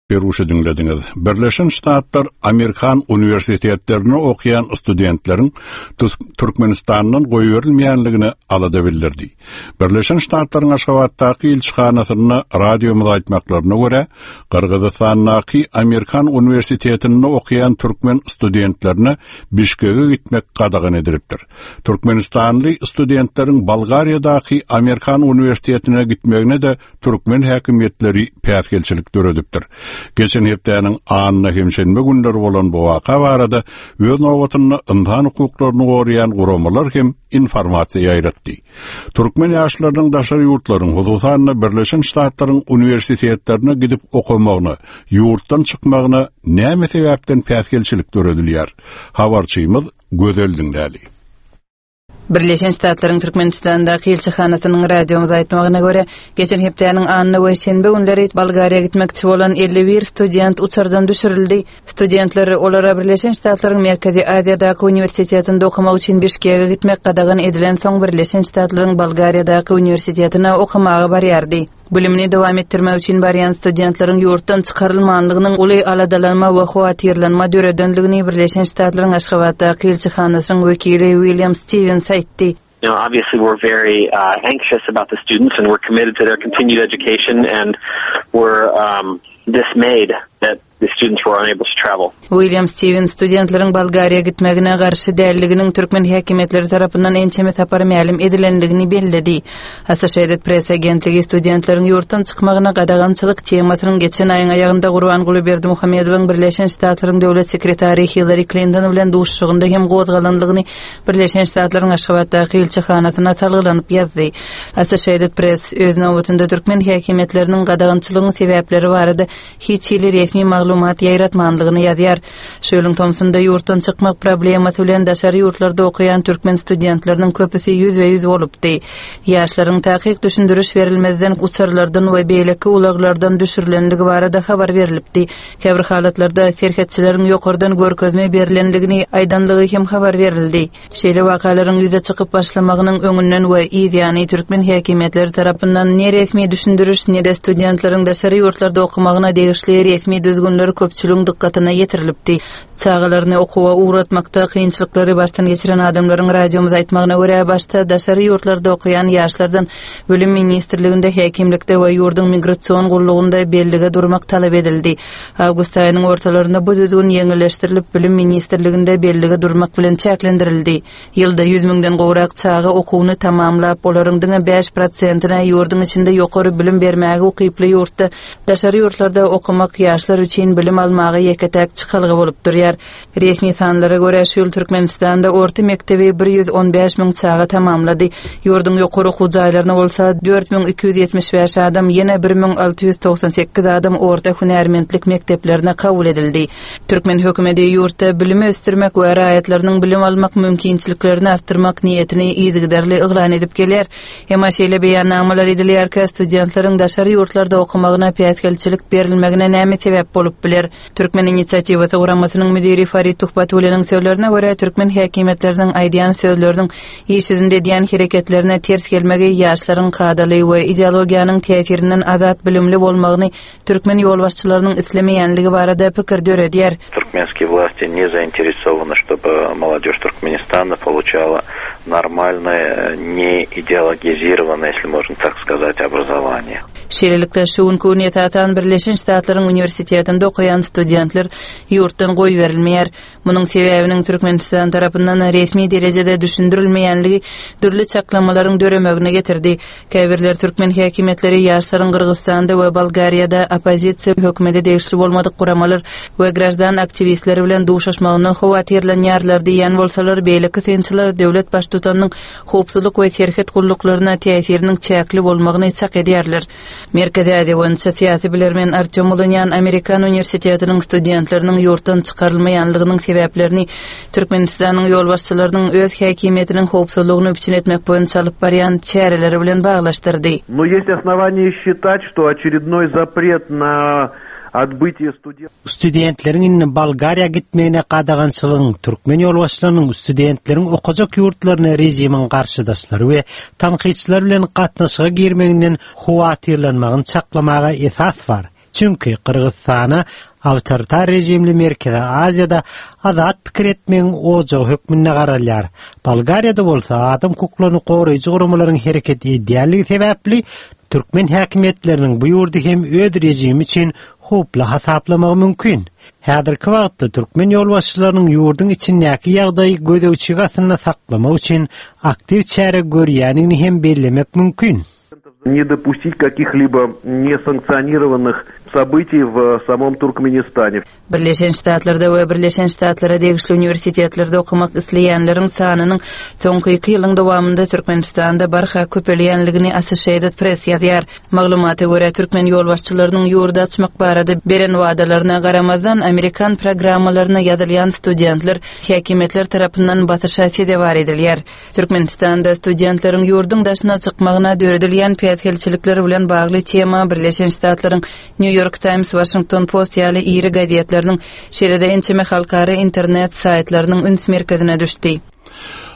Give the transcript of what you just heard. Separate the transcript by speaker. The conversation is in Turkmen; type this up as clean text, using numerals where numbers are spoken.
Speaker 1: beruşy dinlediniz. Birleşen Ştatlar Amerikan üniversitetlerine okuyan studentlerin Türkmenistan'dan goýuberilmeýänligini alada bildirdi. Birleşen Ştatlaryň Aşgabatdaky elçixanasyna radiomuza aýtmaklaryna görä, Kırgızstandaky Amerikan üniversitetinde okuyan türkmen studentlerine Bişkek'e gitmek qadağan edilipdir. Türkmenistanly studentleriň Bolgariýadaky Amerikan üniversitetine gitmegine de türkmen häkimetleri päsgelçilik döredipdir. Geçen hepdäniň anyna hemşenme günleri bolan bu waka barada öz nowatyny insan hukuklaryny gorayan guramalar hem informasiýa aýratdy. Türkmen ýaşlarynyň daşary ýurtlaryň hususan Birleşen Ştatlaryň üniversitetlerine gidip okumagyny, ýurtdan çykmagyny näme sebäpden päsgelçilik döredilýär? Habarçymyz Gözel dinläli.
Speaker 2: Birleşen Ştatlaryň Türkmenistandaky elçixanasynyň radiomuza aýtmagyna görä, geçen hepdäniň anyny we şenbe günleri Bolgariýa gitmekçi bolan 51 student uçardan düşürildi. Studentler olara Birleşen Ştatlaryň Merkezi Aziýadaky üniversitetinde okumak üçin Bişkek'e gitmek qadağan edilen soň Birleşen Ştatlaryň Bolgariýadaky üniversitetine okumagy barýardy. Bilimini dowam etdirmek üçin barýan studentlaryň ýurtdan çykarylmanlygynyň uly aladalanma we howatyrlanma döredenligini Birleşen Ştatlaryň Aşgabatdaky elçixanasynyň wekili William Stevens aýtdy.
Speaker 3: Obviously we're very anxious about the students and we're committed to their continued education and we're dismayed that the students were unable to travel.
Speaker 2: William Stevens studentlaryň Bolgariýa gitmegine garşy dälliginiň türkmen häkimetleri tarapyndan ençeme tapar ma'lum edilenligini belledi. Associated Press agentligi studentlaryň ýurtdan çykmagyna gadagançylyk temasynyň geçen aýyň aýagynda Gurban Gulberdimuhammedowyň Birleşen Ştatlaryň döwlet sekretary Hillary Clinton bilen duşşugynda hem gozgalanlygyny Birleşen Ştatlaryň Aşgabatdaky elçixanasyna salgylanyp ýazdy. Associated Press öz nowatynda türkmen häkimetleriniň gadagançylygynyň sebäpleri barada hiç resmi maglumat ýaýratmanlygyny ýazýar. Şöylüň Thompsonda ýurtdan çykmak problemasy bilen daşary ýurtlarda okuyan türkmen studentleriniň köpüsi 100% bolupdy. Ýaşlaryň takyk düşündürüş berilmezden uçarlardan we beýleki ulaglardan düşürilenligi barada habar berilipdi. Käbir halatlarda serhetçileriň ýokardan görkezme berilenligini aýdanlygy hem habar berildi. Şeýle wakalaryň ýüze çykyp başlamagynyň öňünden we ýani türkmen häkimetleri tarapyndan ne resmi düşündürüş ne de studentleriň daşary ýurtlarda okumagyna degişli resmi düzgünleri köpçülüğün dikkatyna ýetirilipdi. Çağalaryny okuwa uğratmakda kynçylyklary baştan geçiren adamlaryň radiomuza aýtmagyna görä, başta daşary ýurtlarda okuyan ýaşlardan Bölüm Ministrliginde häkimlikde we ýurdun migrasiýon gullugynda bellige durmak talap edildi. Awgust aýynyň ortalarynda bu düzgün ýeňilleşdirilip Bölüm Ministrliginde bellige durmak bilen çäklendirildi. Ýylda 100 000den gowrak çağı okuwyny tamamlap olaryň 5%-ne ýurdun içinde ýokary bilim bermäge ukyply ýurtda daşary ýurtlarda okumak ýaşlar üçin bilim almagy ýeketäk çykalgy bolup durýar. Resmi sanlara görä şu Türkmenistanda orta mektebi 115 000 çağı tamamlady. Ýurdun ýokary okuw jaýlaryna bolsa 4275 adam, ýene 1698 adam orta hünärmendlik mekteplerine kabul edildi. Türkmen hökümeti ýurtda bilimi ösdürmek we raýatlarynyň bilim almak mümkinçiliklerini artdyrmak niýetini ýygydarly yglan edip geler. Hem şeýle beýannamalar edilýär ki studentlaryň daşary ýurtlarda okumagyna päsgelçilik berilmegine näme sebäp bolup biler. Türkmen inisiatiwasy guramasynyň müdiri Farid Tuhbatulyň söýlerine görä, türkmen häkimetleriniň aýdýan sözleriniň ýeşizinde diýen hereketlerine ters gelmegi ýaşlaryň kadaly we ideologiýanyň täsirinden azat bilimli bolmagyny türkmen ýolbaşçylarynyň islemeýänligi barada pikir döredýär.
Speaker 4: Туркменские власти не заинтересованы, чтобы молодежь Туркменистана получала нормальное, не идеологизированное, если можно так сказать, образование.
Speaker 2: Şeýlelikde şu gün ýetatan Birleşen Ştatlaryň üniversitetinde okuyan studentler ýurtdan goý berilmeýär. Munyň sebäbiniň Türkmenistan tarapyndan resmi derejede düşündirilmeýänligi dürli çaklamalaryň döremegine getirdi. Käbirler türkmen häkimetleri ýaşlaryň Kyrgyzstanda we Bolgariýada opozisiýa hökümeti degişli bolmadyk guramalar we grajdan aktivistleri bilen duşaşmagyny howatyrlanýarlar diýen bolsalar, beýleki sençiler döwlet baş tutanyň howpsuzlyk we serhet gulluklarına täsiriniň çäkli bolmagyny çak edýärler. Merkezi Aziýa Sosiýasy bilermen Artyom Molonyan Amerikan üniversitetiniň studentleriniň ýurtdan çykarylmaýanlygynyň sebäplerini Türkmenistanyň ýolbaşçylarynyň öz häkimetiniň howpsuzlygyny üçin etmek boýunça alyp barýan çäreleri bilen baglaşdyrdy.
Speaker 5: Но есть основания считать, что очередной запрет на отбытие
Speaker 6: Studentleriň Bolgariýa gitmegine qadagançylygyň türkmen ýolbaşçylarynyň studentleriň okujak ýurtlaryna rejimiň garşydaşlary we tanqidçiler bilen gatnaşyga girmeginden howatyrlanmagyny çaklamaga esas bar. Çünki Kırgızstana awtoritar rejimli Merkezi Aziyada azat pikir etmeň ojo hökmüne garalýar. Bolgariýada bolsa adam hukuklaryny goraýjy guramalaryň hereket edýärligi sebäpli türkmen häkimetleriniň bu ýurdy hem öz rejimi üçin hopla hasaplamak mümkin. Häzirki wagtda türkmen ýolbaşçylarynyň ýurdyň içindäki ýagdaýy gödegçi gasyna saklamak üçin aktiv çäre görýänini hem bellemek mümkin.
Speaker 5: Не допустить каких-либо несанкционированных событий в самом Туркменистане.
Speaker 2: Birleşen Ştatlarda we Birleşen Ştatlara degişli universitetlerde okumak isleýänleriň sanynyň soňky 2 ýylyň dowamında Türkmenistanda barha köpelýänligini Associated Press ýazýar. Maglumata görä türkmen ýolbaşçylarynyň ýurda açmak barada beren wagdalaryna garamazdan Amerikan programmalaryna ýazylýan studentler häkimetler tarapyndan batyrşa bar edilýär. Türkmenistanda studentleriň ýurdyň daşyna çykmagyna döredilýän piýathelçilikler bilen bagly tema Birleşen Ştatlaryň New York Times, Washington Post ýaly iri gazetleriniň şeride ençeme halkara internet saytlarynyň üns merkezine düşdi.